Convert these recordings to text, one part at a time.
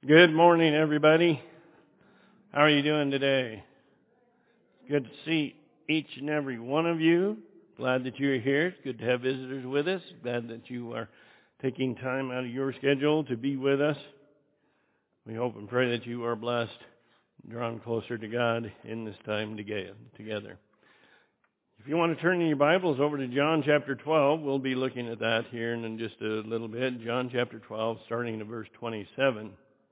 Good morning, everybody. How are you doing today? Good to see each and every one of you. Glad that you're here. It's good to have visitors with us. Glad that you are taking time out of your schedule to be with us. We hope and pray that you are blessed, drawn closer to God in this time together. If you want to turn in your Bibles over to John chapter 12, we'll be looking at that here in just a little bit. John chapter 12, starting at verse 27.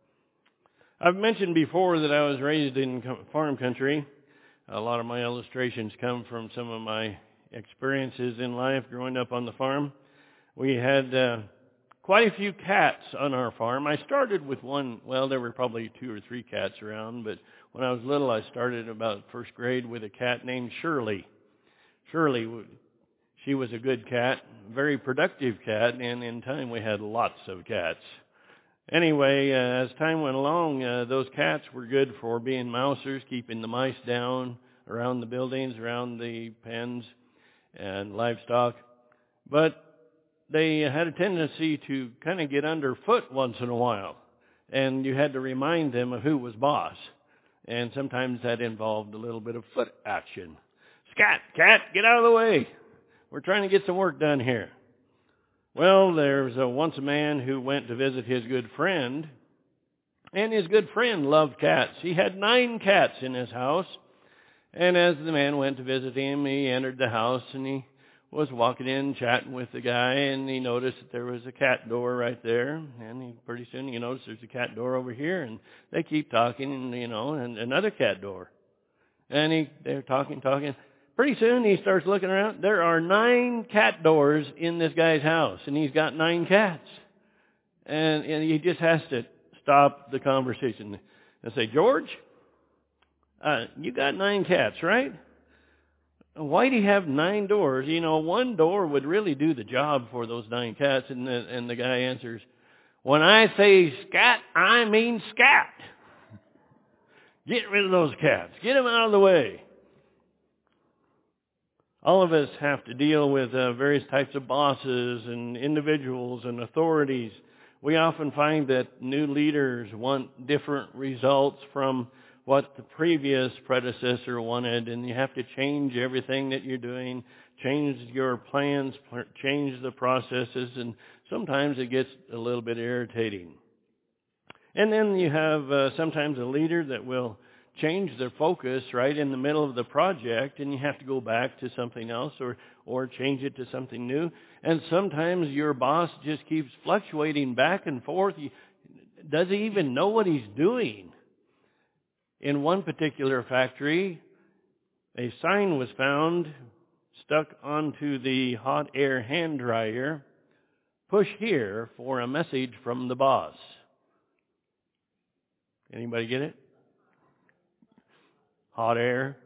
I've mentioned before that I was raised in farm country. A lot of my illustrations come from some of my experiences in life growing up on the farm. We had quite a few cats on our farm. I started with one. Well, there were probably 2 or 3 cats around, but when I was little, I started about first grade with a cat named Shirley. Shirley, she was a good cat, very productive cat, and in time we had lots of cats. Anyway, as time went along, those cats were good for being mousers, keeping the mice down around the buildings, around the pens and livestock. But they had a tendency to kind of get underfoot once in a while, and you had to remind them of who was boss. And sometimes that involved a little bit of foot action. Scat, cat, get out of the way. We're trying to get some work done here. Well, there's once a man who went to visit his good friend, and his good friend loved cats. He had 9 cats in his house, and as the man went to visit him, he entered the house, and he was walking in, chatting with the guy, and he noticed that there was a cat door right there, and pretty soon he noticed there's a cat door over here, and they keep talking, and another cat door. And they're talking. Pretty soon he starts looking around. There are 9 cat doors in this guy's house, and he's got 9 cats. And he just has to stop the conversation and say, George, you got 9 cats, right? Why do you have 9 doors? One door would really do the job for those 9 cats. And the guy answers, when I say scat, I mean scat. Get rid of those cats. Get them out of the way. All of us have to deal with various types of bosses and individuals and authorities. We often find that new leaders want different results from what the previous predecessor wanted, and you have to change everything that you're doing, change your plans, change the processes, and sometimes it gets a little bit irritating. And then you have sometimes a leader that will change their focus right in the middle of the project, and you have to go back to something else or change it to something new. And sometimes your boss just keeps fluctuating back and forth. Does he even know what he's doing? In one particular factory, a sign was found stuck onto the hot air hand dryer, push here for a message from the boss. Anybody get it? Hot air.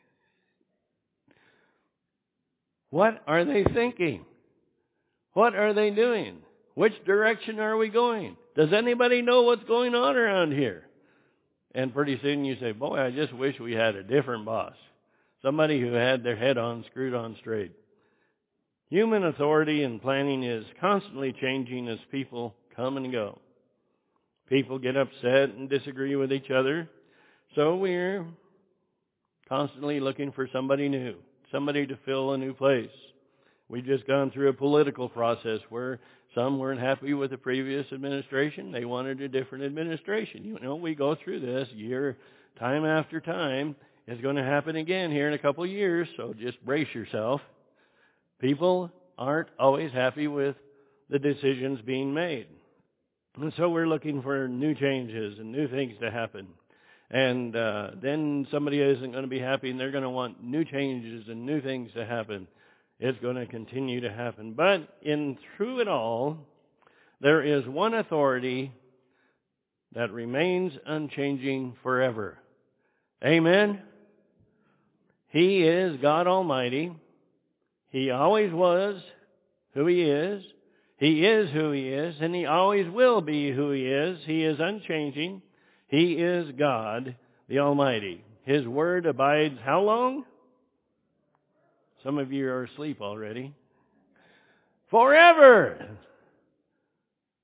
What are they thinking? What are they doing? Which direction are we going? Does anybody know what's going on around here? And pretty soon you say, boy, I just wish we had a different boss. Somebody who had their head on screwed on straight. Human authority and planning is constantly changing as people come and go. People get upset and disagree with each other. So we're constantly looking for somebody new, somebody to fill a new place. We've just gone through a political process where some weren't happy with the previous administration. They wanted a different administration. We go through this time after time. It's going to happen again here in a couple of years, so just brace yourself. People aren't always happy with the decisions being made. And so we're looking for new changes and new things to happen. And then somebody isn't going to be happy, and they're going to want new changes and new things to happen. It's going to continue to happen. But through it all, there is one authority that remains unchanging forever. Amen? He is God Almighty. He always was who He is. He is who He is, and He always will be who He is. He is unchanging. He is God, the Almighty. His word abides how long? Some of you are asleep already. Forever.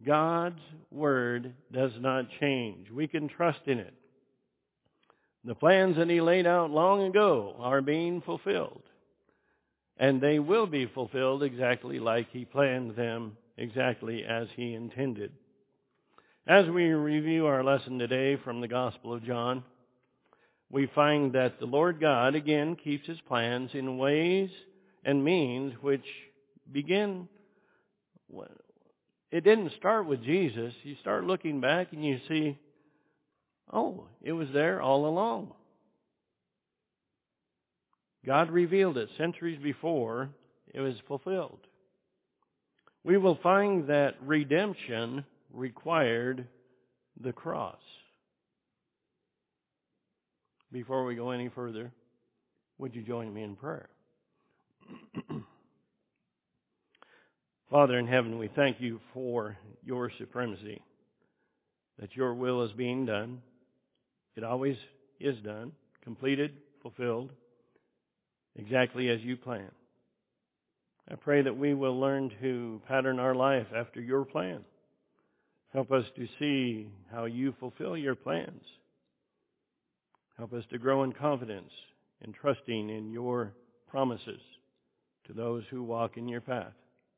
God's Word does not change. We can trust in it. The plans that He laid out long ago are being fulfilled. And they will be fulfilled exactly like He planned them, exactly as He intended. As we review our lesson today from the Gospel of John, we find that the Lord God, again, keeps His plans in ways and means which begin. It didn't start with Jesus. You start looking back and you see, oh, it was there all along. God revealed it centuries before it was fulfilled. We will find that redemption required the cross. Before we go any further, would you join me in prayer? Father in heaven, we thank you for your supremacy, that your will is being done. It always is done, completed, fulfilled, exactly as you plan. I pray that we will learn to pattern our life after your plan. Help us to see how you fulfill your plans. Help us to grow in confidence and trusting in your promises to those who walk in your path.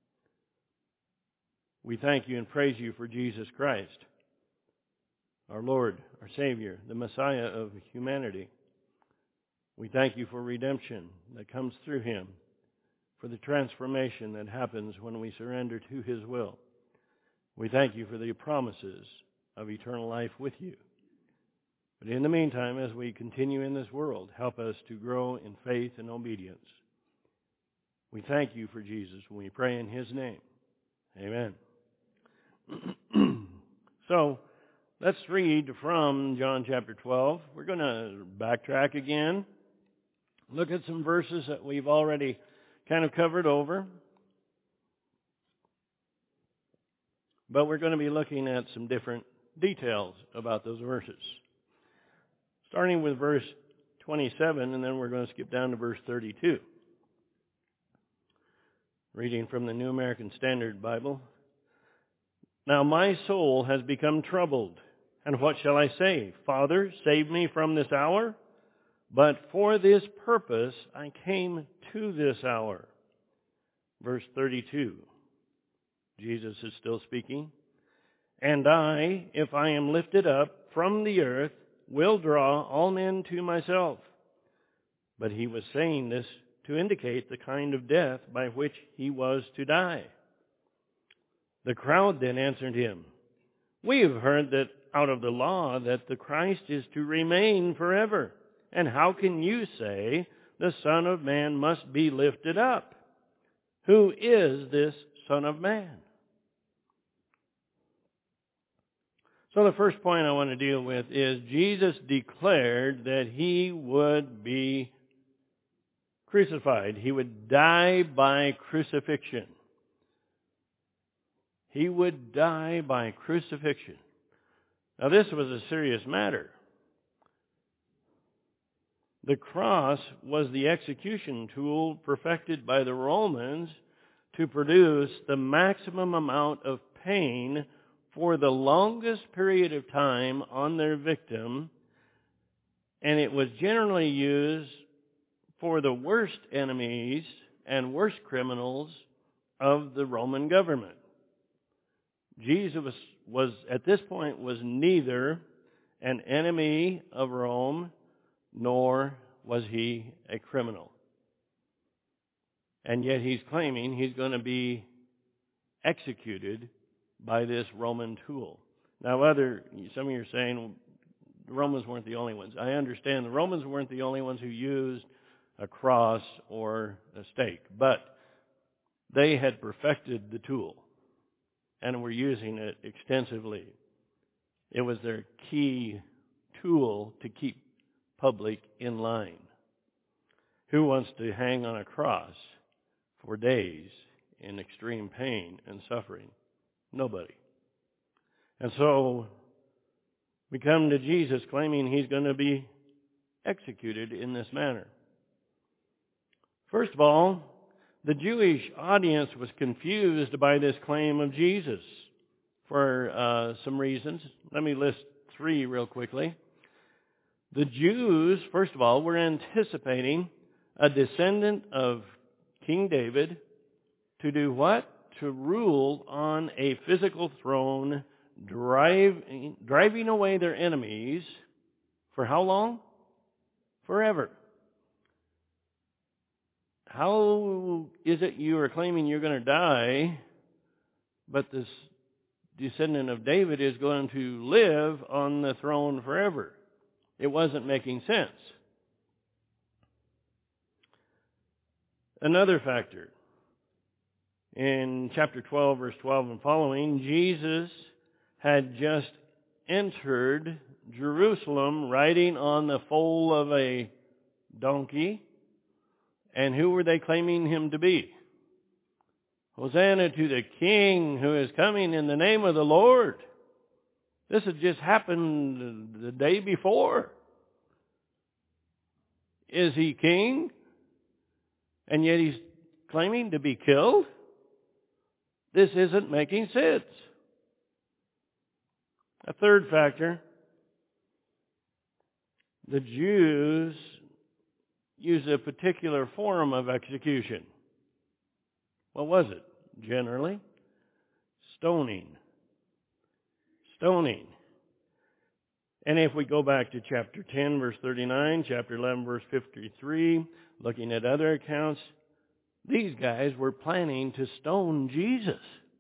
We thank you and praise you for Jesus Christ, our Lord, our Savior, the Messiah of humanity. We thank you for redemption that comes through Him, for the transformation that happens when we surrender to His will. We thank you for the promises of eternal life with you. But in the meantime, as we continue in this world, help us to grow in faith and obedience. We thank you for Jesus when we pray in His name. Amen. So, let's read from John chapter 12. We're going to backtrack again, look at some verses that we've already kind of covered over. But we're going to be looking at some different details about those verses. Starting with verse 27, and then we're going to skip down to verse 32. Reading from the New American Standard Bible. Now my soul has become troubled, and what shall I say? Father, save me from this hour? But for this purpose I came to this hour. Verse 32. Jesus is still speaking. And I, if I am lifted up from the earth, will draw all men to myself. But he was saying this to indicate the kind of death by which he was to die. The crowd then answered him, We have heard that out of the law that the Christ is to remain forever. And how can you say the Son of Man must be lifted up? Who is this Son of Man? So the first point I want to deal with is Jesus declared that He would be crucified. He would die by crucifixion. He would die by crucifixion. Now this was a serious matter. The cross was the execution tool perfected by the Romans to produce the maximum amount of pain for the longest period of time on their victim, and it was generally used for the worst enemies and worst criminals of the Roman government. Jesus was at this point was neither an enemy of Rome nor was he a criminal. And yet he's claiming he's going to be executed by this Roman tool. Now some of you are saying, well, the Romans weren't the only ones. I understand the Romans weren't the only ones who used a cross or a stake, but they had perfected the tool and were using it extensively. It was their key tool to keep public in line. Who wants to hang on a cross for days in extreme pain and suffering? Nobody. And so we come to Jesus claiming he's going to be executed in this manner. First of all, the Jewish audience was confused by this claim of Jesus. for some reasons. Let me list three real quickly. The Jews, first of all, were anticipating a descendant of King David to do what? To rule on a physical throne, driving away their enemies for how long? Forever. How is it you are claiming you're going to die, but this descendant of David is going to live on the throne forever? It wasn't making sense. Another factor. In chapter 12, verse 12 and following, Jesus had just entered Jerusalem riding on the foal of a donkey. And who were they claiming him to be? Hosanna to the King who is coming in the name of the Lord. This had just happened the day before. Is he king? And yet he's claiming to be killed? This isn't making sense. A third factor, the Jews use a particular form of execution. What was it? Generally, stoning. Stoning. And if we go back to chapter 10, verse 39, chapter 11, verse 53, looking at other accounts, these guys were planning to stone Jesus.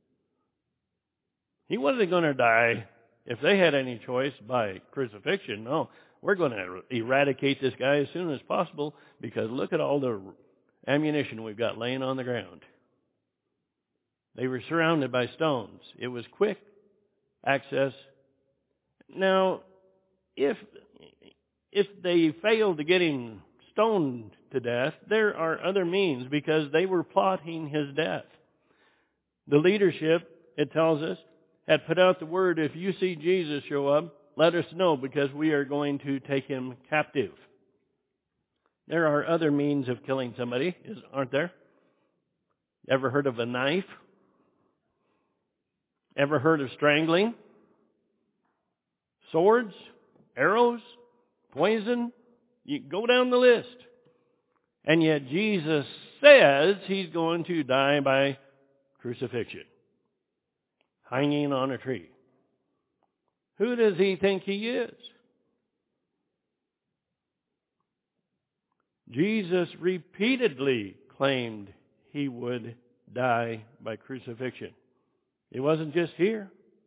He wasn't going to die, if they had any choice, by crucifixion. No, we're going to eradicate this guy as soon as possible because look at all the ammunition we've got laying on the ground. They were surrounded by stones. It was quick access. Now, if they failed to get him stoned to death, there are other means because they were plotting his death. The leadership, it tells us, had put out the word, if you see Jesus show up, let us know because we are going to take him captive. There are other means of killing somebody, aren't there? Ever heard of a knife? Ever heard of strangling? Swords? Arrows? Poison? You go down the list. And yet Jesus says he's going to die by crucifixion, hanging on a tree. Who does he think he is? Jesus repeatedly claimed he would die by crucifixion. It wasn't just here.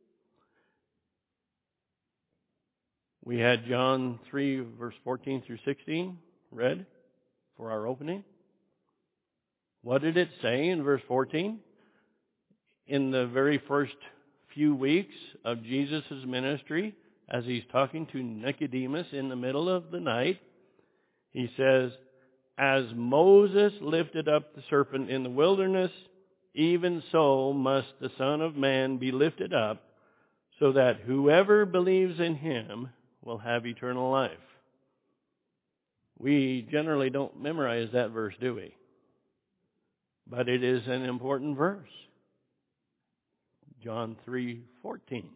We had John 3, verse 14 through 16 read for our opening. What did it say in verse 14? In the very first few weeks of Jesus' ministry, as he's talking to Nicodemus in the middle of the night, he says, as Moses lifted up the serpent in the wilderness, even so must the Son of Man be lifted up, so that whoever believes in him will have eternal life. We generally don't memorize that verse, do we? But it is an important verse. John 3:14.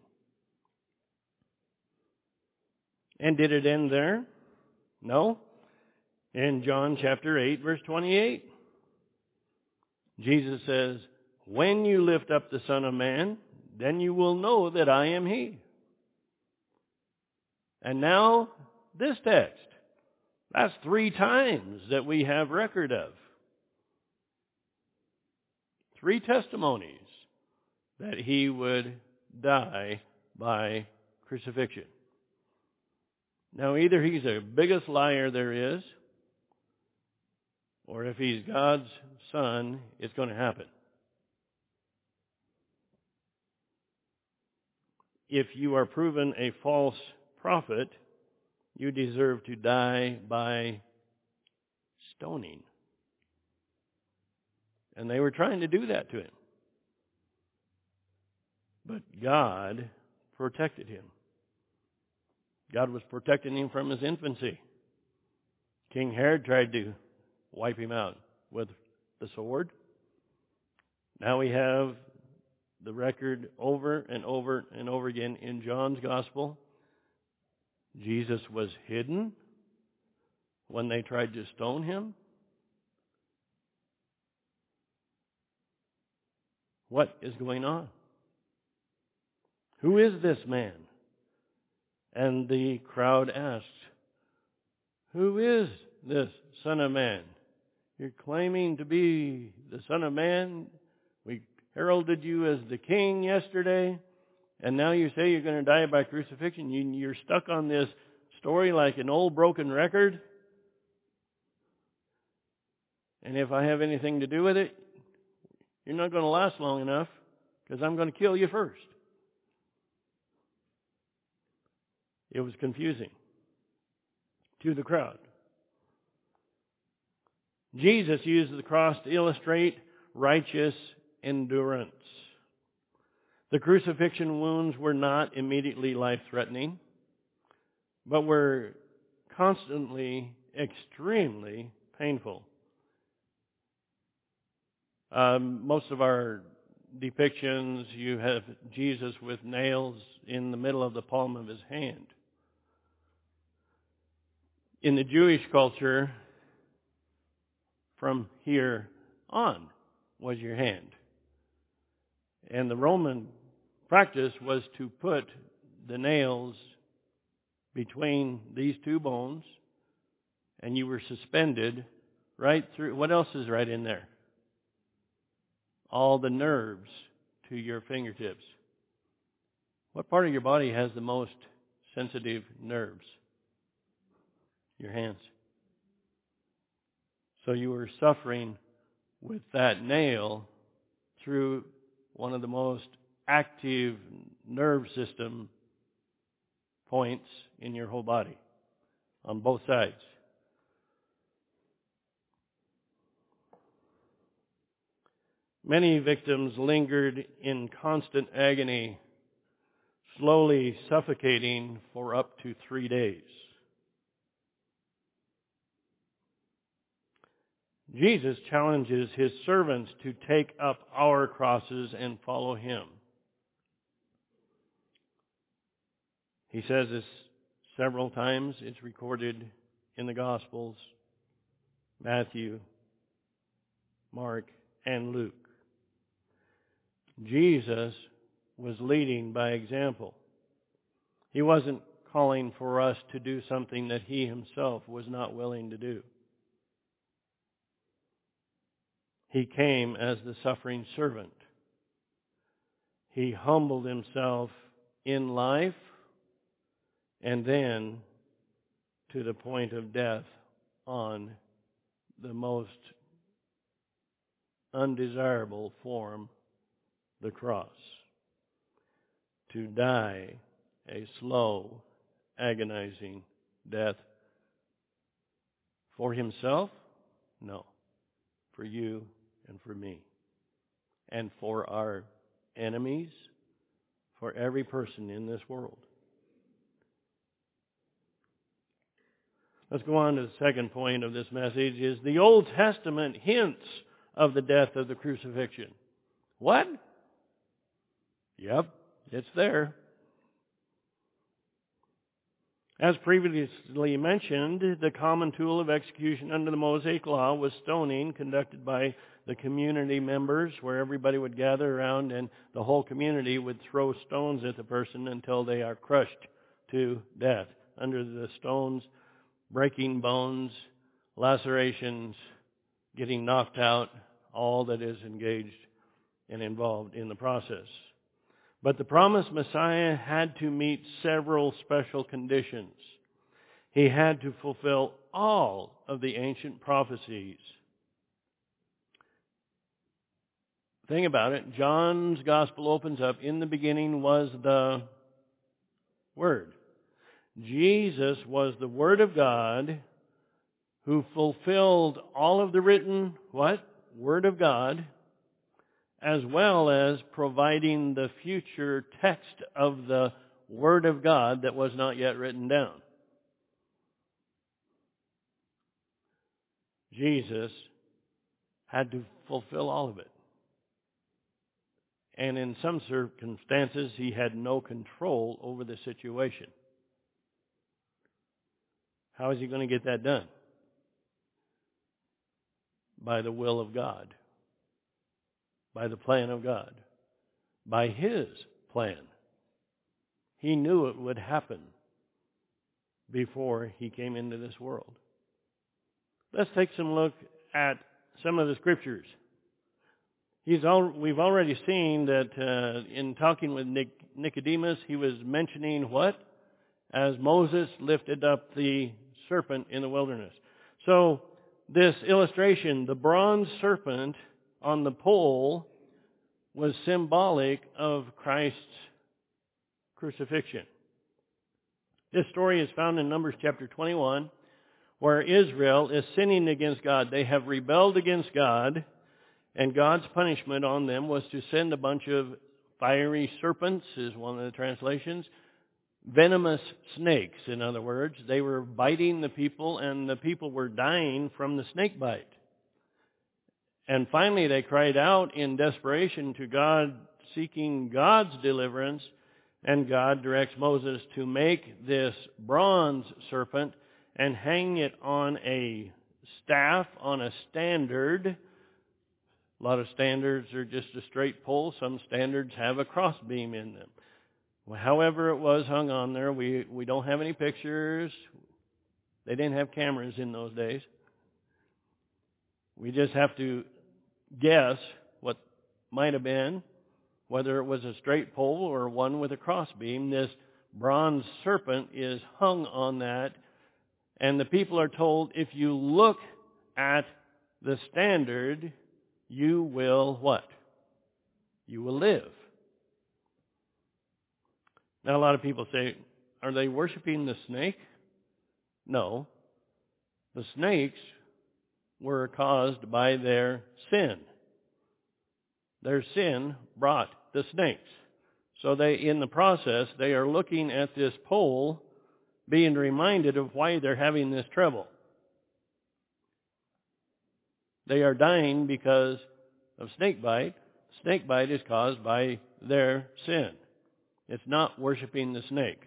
And did it end there? No. In John chapter 8, verse 28, Jesus says, when you lift up the Son of Man, then you will know that I am he. And now, this text. That's 3 times that we have record of. 3 testimonies that he would die by crucifixion. Now, either he's the biggest liar there is, or if he's God's son, it's going to happen. If you are proven a false prophet, you deserve to die by stoning. And they were trying to do that to him. But God protected him. God was protecting him from his infancy. King Herod tried to wipe him out with the sword. Now we have the record over and over in John's Gospel, Jesus was hidden when they tried to stone him? What is going on? Who is this man? And the crowd asked, who is this Son of Man? You're claiming to be the Son of Man. We heralded you as the King yesterday, and now you say you're going to die by crucifixion. You're stuck on this story like an old broken record. And if I have anything to do with it, you're not going to last long enough because I'm going to kill you first. It was confusing to the crowd. Jesus used the cross to illustrate righteous endurance. The crucifixion wounds were not immediately life-threatening, but were constantly, extremely painful. Most of our depictions, you have Jesus with nails in the middle of the palm of his hand. In the Jewish culture, from here on was your hand. And the Roman practice was to put the nails between these two bones, and you were suspended right through. What else is right in there? All the nerves to your fingertips. What part of your body has the most sensitive nerves? Your hands. So you were suffering with that nail through one of the most active nerve system points in your whole body on both sides. Many victims lingered in constant agony, slowly suffocating for up to 3 days. Jesus challenges his servants to take up our crosses and follow him. He says this several times. It's recorded in the Gospels, Matthew, Mark, and Luke. Jesus was leading by example. He wasn't calling for us to do something that he himself was not willing to do. He came as the suffering servant. He humbled himself in life and then to the point of death on the most undesirable form, the cross. To die a slow, agonizing death. For himself? No. For you and for me. And for our enemies, for every person in this world. Let's go on to the second point of this message, is the Old Testament hints of the death of the crucifixion. What? Yep, it's there. As previously mentioned, the common tool of execution under the Mosaic Law was stoning, conducted by the community members, where everybody would gather around and the whole community would throw stones at the person until they are crushed to death. Under the stones, breaking bones, lacerations, getting knocked out, all that is engaged and involved in the process. But the promised Messiah had to meet several special conditions. He had to fulfill all of the ancient prophecies. Think about it. John's Gospel opens up, in the beginning was the Word. Jesus was the Word of God who fulfilled all of the written, what? Word of God, as well as providing the future text of the Word of God that was not yet written down. Jesus had to fulfill all of it. And in some circumstances, he had no control over the situation. How is he going to get that done? By the will of God. By the plan of God. By his plan. He knew it would happen before he came into this world. Let's take some look at some of the scriptures. We've already seen that in talking with Nicodemus, he was mentioning what? As Moses lifted up the serpent in the wilderness. So this illustration, the bronze serpent on the pole, was symbolic of Christ's crucifixion. This story is found in Numbers chapter 21, where Israel is sinning against God. They have rebelled against God, and God's punishment on them was to send a bunch of fiery serpents, is one of the translations, venomous snakes, in other words. They were biting the people, and the people were dying from the snake bite. And finally they cried out in desperation to God, seeking God's deliverance, and God directs Moses to make this bronze serpent and hang it on a staff, on a standard. A lot of standards are just a straight pole. Some standards have a crossbeam in them. However it was hung on there, we don't have any pictures. They didn't have cameras in those days. We just have to guess what might have been, whether it was a straight pole or one with a crossbeam. This bronze serpent is hung on that, and the people are told, if you look at the standard, you will what? You will live. Now, a lot of people say, are they worshiping the snake? No. The snakes were caused by their sin. Their sin brought the snakes. So in the process, they are looking at this pole, being reminded of why they're having this trouble. They are dying because of snake bite. Snake bite is caused by their sin. It's not worshiping the snake.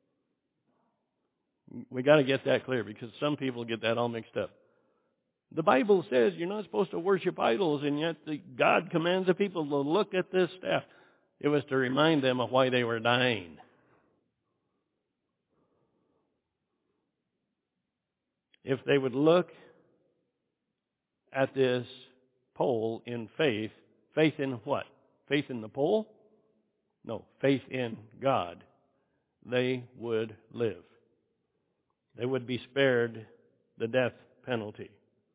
We got to get that clear, because some people get that all mixed up. The Bible says you're not supposed to worship idols, and yet God commands the people to look at this staff. It was to remind them of why they were dying. If they would look at this pole in faith, faith in what? Faith in the pole? No, faith in God. They would live. They would be spared the death penalty.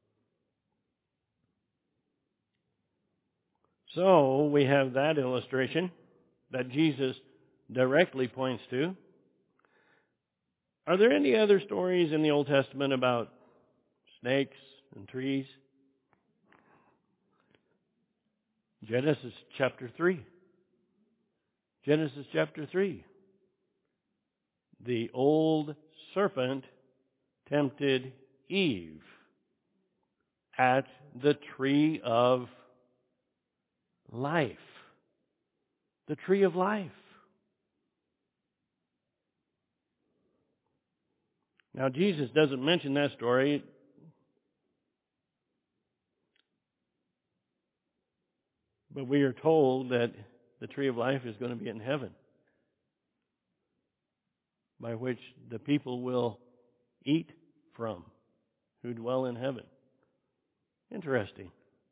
So we have that illustration that Jesus directly points to. Are there any other stories in the Old Testament about snakes and trees? Genesis chapter 3. Genesis chapter 3. The old serpent tempted Eve at the tree of life. The tree of life. Now, Jesus doesn't mention that story. But we are told that the tree of life is going to be in heaven, by which the people will eat from who dwell in heaven. Interesting.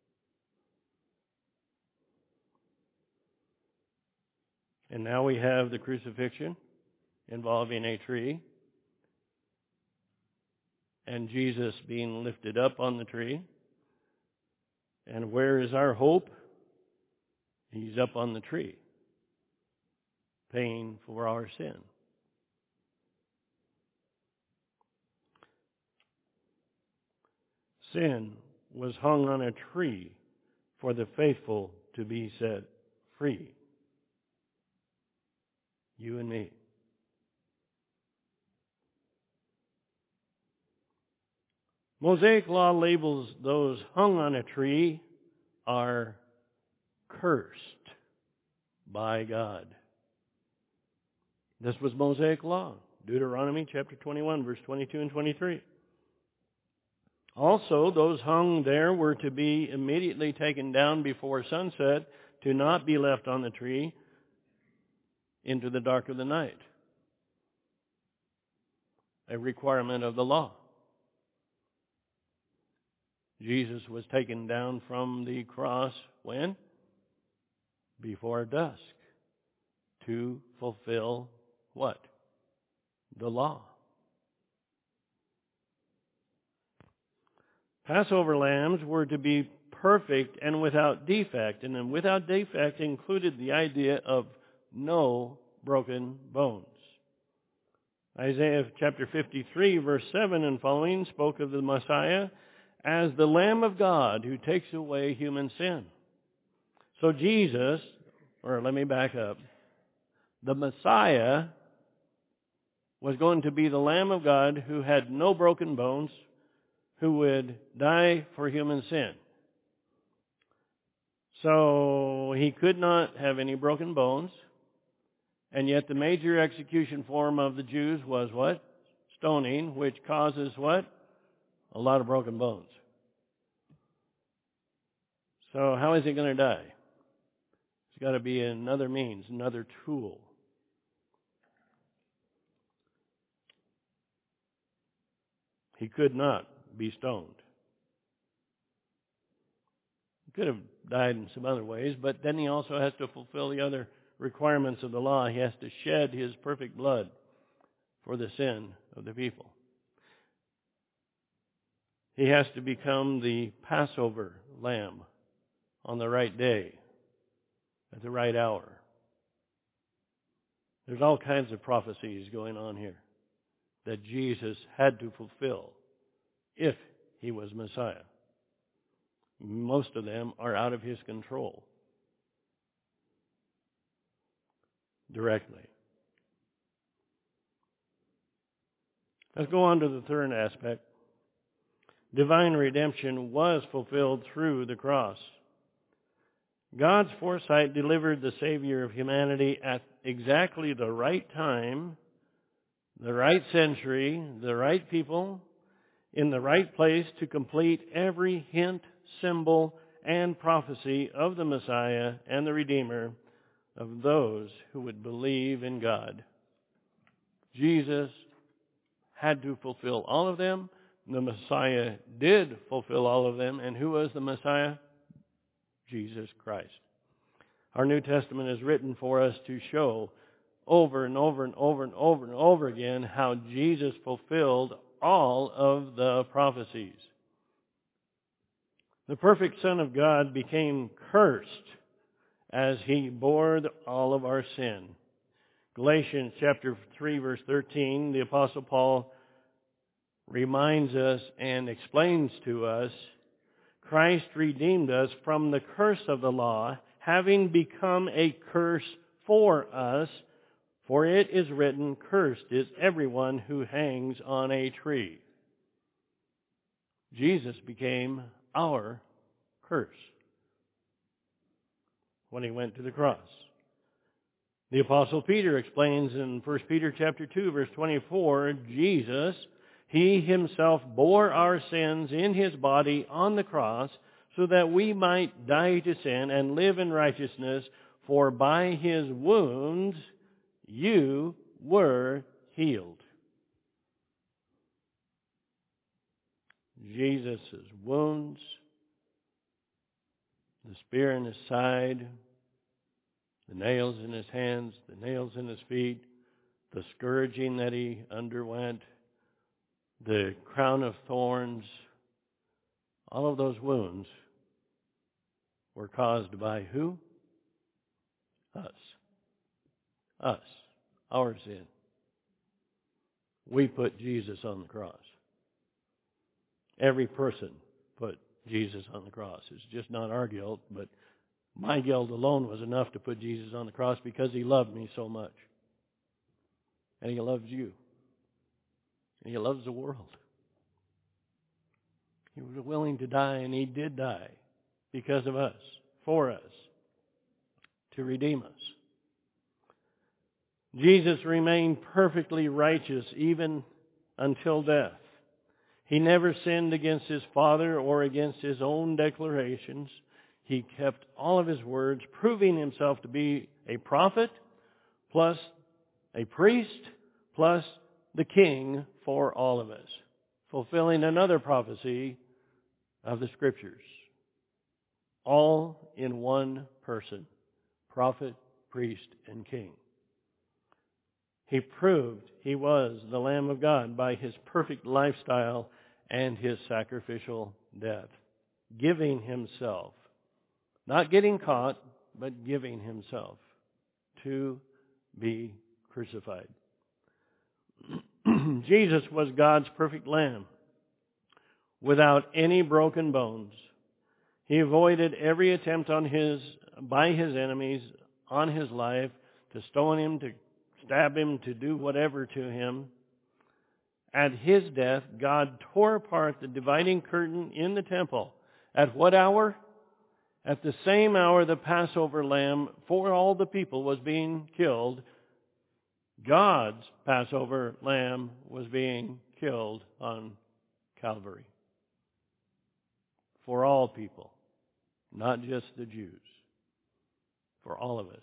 And now we have the crucifixion involving a tree, and Jesus being lifted up on the tree. And where is our hope? He's up on the tree, paying for our sin. Sin was hung on a tree for the faithful to be set free. You and me. Mosaic law labels those hung on a tree are cursed. by God. This was Mosaic law. Deuteronomy chapter 21, verse 22 and 23. Also, those hung there were to be immediately taken down before sunset, to not be left on the tree into the dark of the night. A requirement of the law. Jesus was taken down from the cross when? Before dusk. To fulfill what? The law. Passover lambs were to be perfect and without defect. And then without defect included the idea of no broken bones. Isaiah chapter 53, verse 7 and following spoke of the Messiah as the Lamb of God who takes away human sin. So Jesus, or let me back up, the Messiah was going to be the Lamb of God who had no broken bones, who would die for human sin. So he could not have any broken bones, and yet the major execution form of the Jews was what? Stoning, which causes what? A lot of broken bones. So how is he going to die? There's got to be another means, another tool. He could not be stoned. He could have died in some other ways, but then he also has to fulfill the other requirements of the law. He has to shed his perfect blood for the sin of the people. He has to become the Passover lamb on the right day, at the right hour. There's all kinds of prophecies going on here that Jesus had to fulfill if he was Messiah. Most of them are out of his control directly. Let's go on to the third aspect. Divine redemption was fulfilled through the cross. God's foresight delivered the Savior of humanity at exactly the right time, the right century, the right people, in the right place to complete every hint, symbol, and prophecy of the Messiah and the Redeemer of those who would believe in God. Jesus had to fulfill all of them. The Messiah did fulfill all of them. And who was the Messiah? Jesus Christ. Our New Testament is written for us to show over and over and over and over and over again how Jesus fulfilled all of the prophecies. The perfect Son of God became cursed as he bore all of our sin. Galatians chapter 3, verse 13, the Apostle Paul reminds us and explains to us, Christ redeemed us from the curse of the law, having become a curse for us, for it is written, cursed is everyone who hangs on a tree. Jesus became our curse when he went to the cross. The Apostle Peter explains in 1 Peter chapter 2, verse 24, Jesus, he himself bore our sins in his body on the cross so that we might die to sin and live in righteousness, for by his wounds you were healed. Jesus' wounds, the spear in his side, the nails in his hands, the nails in his feet, the scourging that he underwent, the crown of thorns, all of those wounds were caused by who? Us. Us. Our sin. We put Jesus on the cross. Every person put Jesus on the cross. It's just not our guilt, but my guilt alone was enough to put Jesus on the cross because he loved me so much. And he loves you. And he loves the world. He was willing to die, and he did die because of us, for us, to redeem us. Jesus remained perfectly righteous even until death. He never sinned against his Father or against his own declarations. He kept all of his words, proving himself to be a prophet, plus a priest, plus the king for all of us, fulfilling another prophecy of the Scriptures. All in one person, prophet, priest, and king. He proved he was the Lamb of God by his perfect lifestyle and his sacrificial death, giving himself, not getting caught, but giving himself to be crucified. Jesus was God's perfect Lamb without any broken bones. He avoided every attempt by his enemies on his life to stone him, to stab him, to do whatever to him. At his death, God tore apart the dividing curtain in the temple. At what hour? At the same hour the Passover lamb for all the people was being killed. God's Passover lamb was being killed on Calvary. For all people, not just the Jews. For all of us.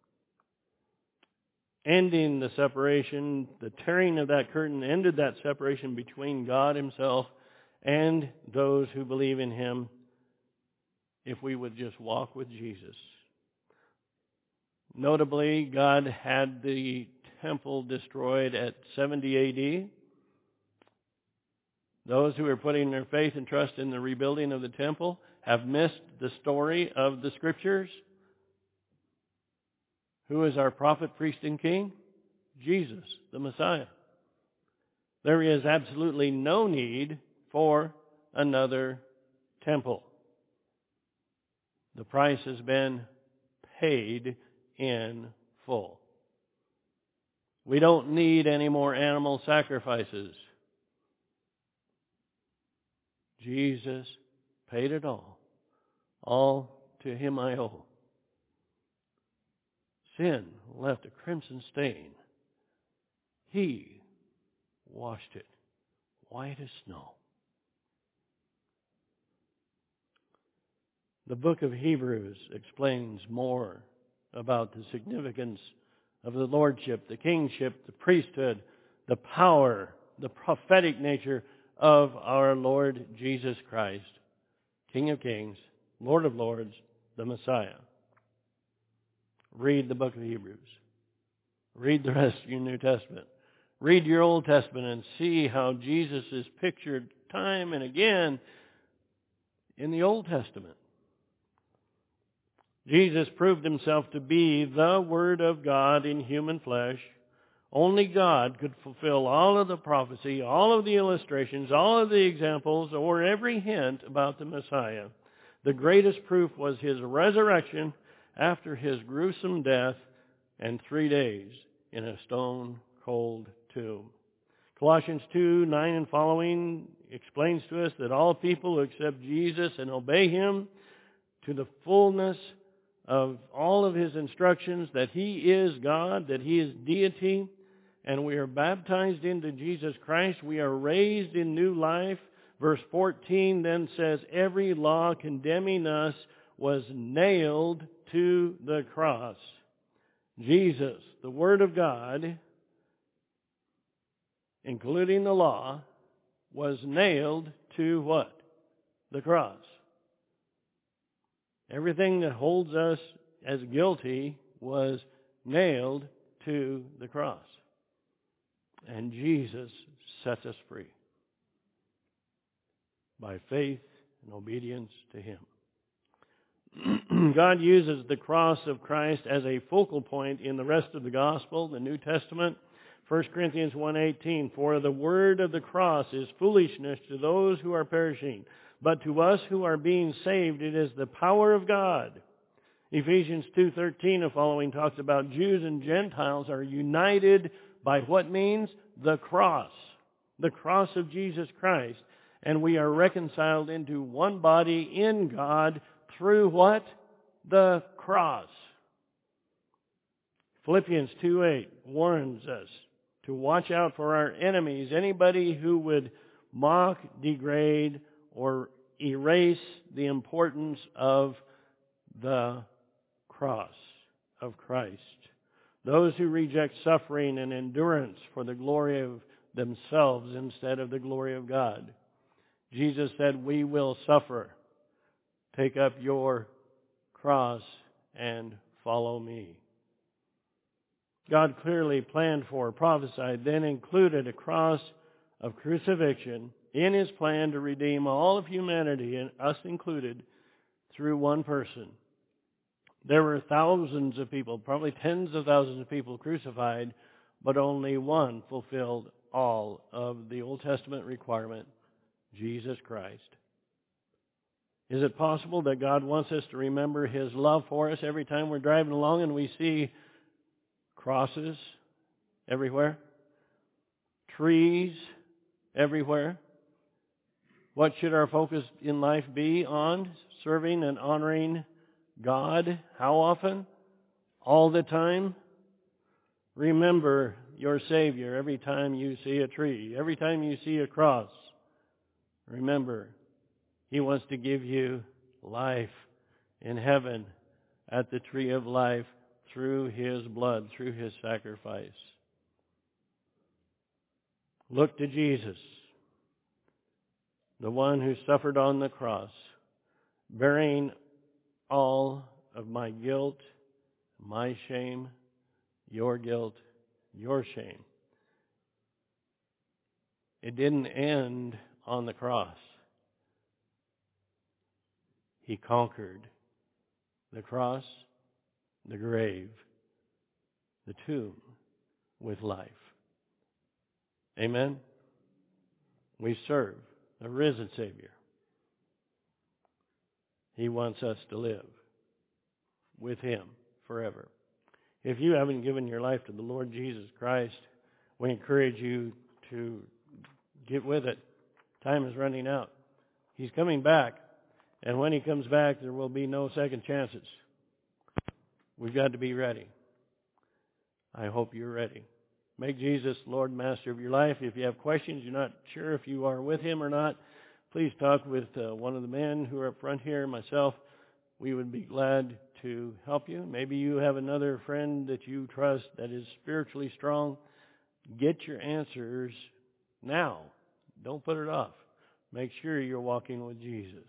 Ending the separation, the tearing of that curtain ended that separation between God himself and those who believe in him if we would just walk with Jesus. Notably, God had the temple destroyed at 70 A.D. Those who are putting their faith and trust in the rebuilding of the temple have missed the story of the Scriptures. Who is our prophet, priest, and king? Jesus, the Messiah. There is absolutely no need for another temple. The price has been paid in full. We don't need any more animal sacrifices. Jesus paid it all. All to him I owe. Sin left a crimson stain. He washed it white as snow. The book of Hebrews explains more about the significance of the lordship, the kingship, the priesthood, the power, the prophetic nature of our Lord Jesus Christ, King of Kings, Lord of Lords, the Messiah. Read the book of Hebrews. Read the rest of your New Testament. Read your Old Testament and see how Jesus is pictured time and again in the Old Testament. Jesus proved himself to be the Word of God in human flesh. Only God could fulfill all of the prophecy, all of the illustrations, all of the examples, or every hint about the Messiah. The greatest proof was his resurrection after his gruesome death and 3 days in a stone-cold tomb. Colossians 2:9 and following explains to us that all people who accept Jesus and obey him to the fullness of all of his instructions, that he is God, that he is deity, and we are baptized into Jesus Christ, we are raised in new life. Verse 14 then says, every law condemning us was nailed to the cross. Jesus, the Word of God, including the law, was nailed to what? The cross. Everything that holds us as guilty was nailed to the cross. And Jesus sets us free by faith and obedience to him. God uses the cross of Christ as a focal point in the rest of the gospel, the New Testament. 1 Corinthians 1:18, for the word of the cross is foolishness to those who are perishing, but to us who are being saved it is the power of God. Ephesians 2:13 and following talks about Jews and Gentiles are united by what means? The cross of Jesus Christ. And we are reconciled into one body in God through what? The cross. Philippians 2:8 warns us to watch out for our enemies, anybody who would mock, degrade, or erase the importance of the cross of Christ. Those who reject suffering and endurance for the glory of themselves instead of the glory of God. Jesus said, we will suffer. Take up your cross and follow me. God clearly planned for, prophesied, then included a cross of crucifixion in His plan to redeem all of humanity, and us included, through one person. There were thousands of people, probably tens of thousands of people crucified, but only one fulfilled all of the Old Testament requirement, Jesus Christ. Is it possible that God wants us to remember His love for us every time we're driving along and we see crosses everywhere? Trees everywhere? What should our focus in life be on? Serving and honoring God. How often? All the time? Remember your Savior every time you see a tree, every time you see a cross. Remember, He wants to give you life in heaven at the tree of life through His blood, through His sacrifice. Look to Jesus, the one who suffered on the cross, bearing all of my guilt, my shame, your guilt, your shame. It didn't end on the cross. He conquered the cross, the grave, the tomb with life. Amen? We serve a risen Savior. He wants us to live with Him forever. If you haven't given your life to the Lord Jesus Christ, we encourage you to get with it. Time is running out. He's coming back. And when He comes back, there will be no second chances. We've got to be ready. I hope you're ready. Make Jesus Lord and Master of your life. If you have questions, you're not sure if you are with Him or not, please talk with one of the men who are up front here, myself. We would be glad to help you. Maybe you have another friend that you trust that is spiritually strong. Get your answers now. Don't put it off. Make sure you're walking with Jesus,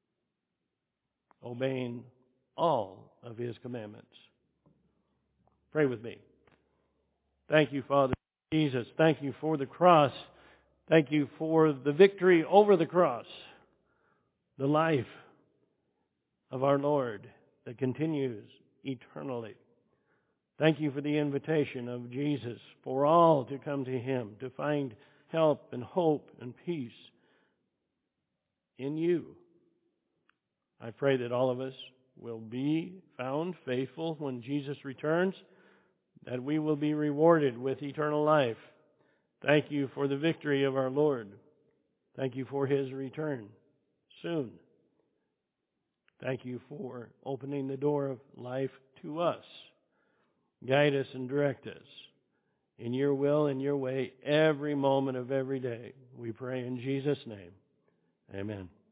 obeying all of His commandments. Pray with me. Thank you, Father Jesus. Thank you for the cross. Thank you for the victory over the cross, the life of our Lord that continues eternally. Thank you for the invitation of Jesus for all to come to Him, to find help and hope and peace in you. I pray that all of us will be found faithful when Jesus returns, that we will be rewarded with eternal life. Thank you for the victory of our Lord. Thank you for His return soon. Thank you for opening the door of life to us. Guide us and direct us in your will and your way every moment of every day. We pray in Jesus' name. Amen.